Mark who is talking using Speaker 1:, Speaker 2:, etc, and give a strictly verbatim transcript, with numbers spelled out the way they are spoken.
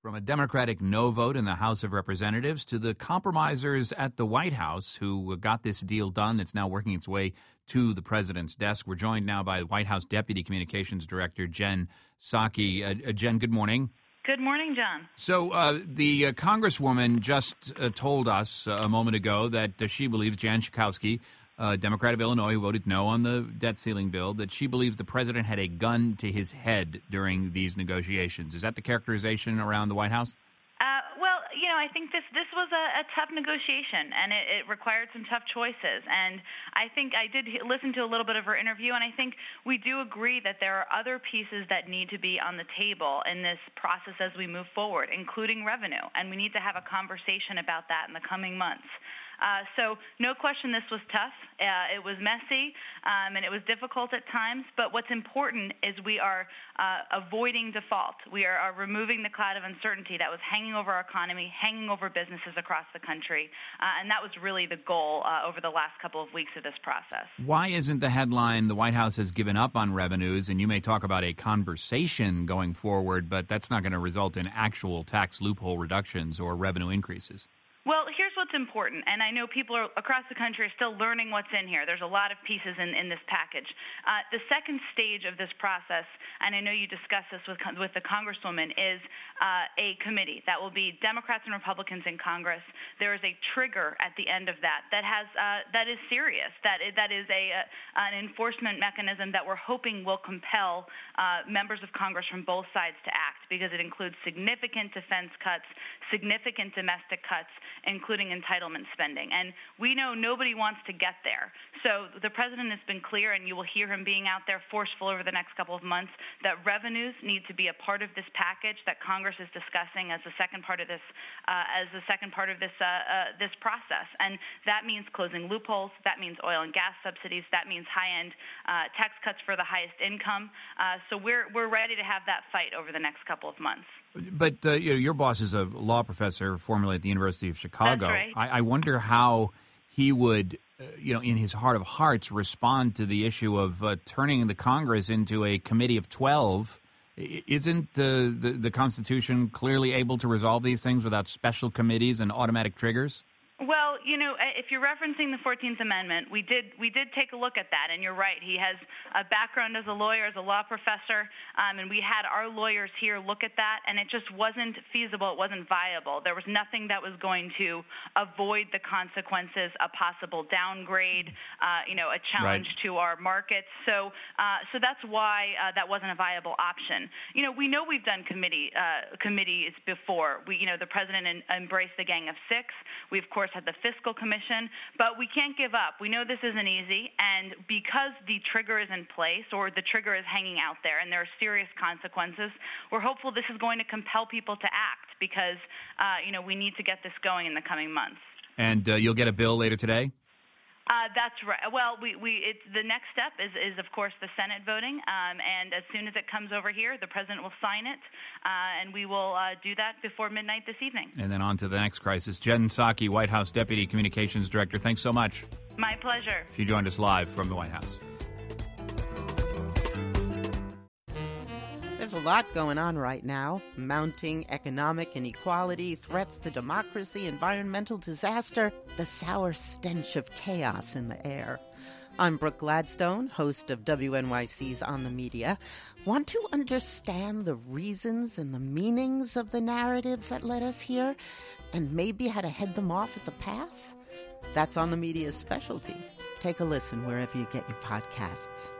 Speaker 1: From a Democratic no vote in the House of Representatives to the compromisers at the White House who got this deal done. It's now working its way to the president's desk. We're joined now by White House Deputy Communications Director Jen Psaki. Uh, uh, Jen, good morning.
Speaker 2: Good morning, John.
Speaker 1: So uh, the uh, Congresswoman just uh, told us uh, a moment ago that uh, she believes, Jan Schakowsky, uh, Democrat of Illinois, who voted no on the debt ceiling bill, that she believes the president had a gun to his head during these negotiations. Is that the characterization around the White House?
Speaker 2: Uh, well, you know, I think this this was a, a tough negotiation, and it, it required some tough choices. And I think I did listen to a little bit of her interview, and I think we do agree that there are other pieces that need to be on the table in this process as we move forward, including revenue. And we need to have a conversation about that in the coming months. Uh, so no question this was tough. Uh, it was messy, um, and it was difficult at times. But what's important is we are uh, avoiding default. We are, are removing the cloud of uncertainty that was hanging over our economy, hanging over businesses across the country. Uh, and that was really the goal uh, over the last couple of weeks of this process.
Speaker 1: Why isn't the headline, the White House has given up on revenues, and you may talk about a conversation going forward, but that's not going to result in actual tax loophole reductions or revenue increases?
Speaker 2: Well, here's what's important, and I know people are, across the country are still learning what's in here. There's a lot of pieces in, in this package. Uh, the second stage of this process, and I know you discussed this with, with the Congresswoman, is uh, a committee that will be Democrats and Republicans in Congress. There is a trigger at the end of that that has uh, that is serious. That is, that is a, a an enforcement mechanism that we're hoping will compel uh, members of Congress from both sides to act, because it includes significant defense cuts, significant domestic cuts, including entitlement spending. And we know nobody wants to get there. So the president has been clear, and you will hear him being out there forceful over the next couple of months, that revenues need to be a part of this package that Congress is discussing as the second part of this uh, as the second part of this uh, uh, this process. And that means closing loopholes. That means oil and gas subsidies. That means high-end uh, tax cuts for the highest income. Uh, so we're we're ready to have that fight over the next couple of months.
Speaker 1: But uh, you know, your boss is a law professor, formerly at the University of Chicago.
Speaker 2: That's right.
Speaker 1: I, I wonder how he would, uh, you know, in his heart of hearts, respond to the issue of uh, turning the Congress into a committee of twelve. Isn't uh, the the Constitution clearly able to resolve these things without special committees and automatic triggers?
Speaker 2: Well, you know, if you're referencing the fourteenth Amendment, we did we did take a look at that, and you're right. He has a background as a lawyer, as a law professor, um, and we had our lawyers here look at that, and it just wasn't feasible. It wasn't viable. There was nothing that was going to avoid the consequences, a possible downgrade, uh, you know, a challenge
Speaker 1: right.
Speaker 2: to our markets. So, uh, so that's why uh, that wasn't a viable option. You know, we know we've done committee uh, committees before. We, you know, the president en- embraced the Gang of Six. We, of course, had the Fiscal Commission, but we can't give up. We know this isn't easy, and because the trigger is in place, or the trigger is hanging out there, and there are serious consequences, we're hopeful this is going to compel people to act, because uh, you know, we need to get this going in the coming months.
Speaker 1: And uh, you'll get a bill later today?
Speaker 2: Uh, that's right. Well, we, we it's, the next step is, is, of course, the Senate voting, um, and as soon as it comes over here, the president will sign it, uh, and we will uh, do that before midnight this evening.
Speaker 1: And then on to the next crisis. Jen Psaki, White House Deputy Communications Director, thanks so much.
Speaker 2: My pleasure.
Speaker 1: She joined us live from the White House.
Speaker 3: There's a lot going on right now. Mounting economic inequality, threats to democracy, environmental disaster, the sour stench of chaos in the air. I'm Brooke Gladstone, host of W N Y C's On the Media. Want to understand the reasons and the meanings of the narratives that led us here, and maybe how to head them off at the pass? That's On the Media's specialty. Take a listen wherever you get your podcasts.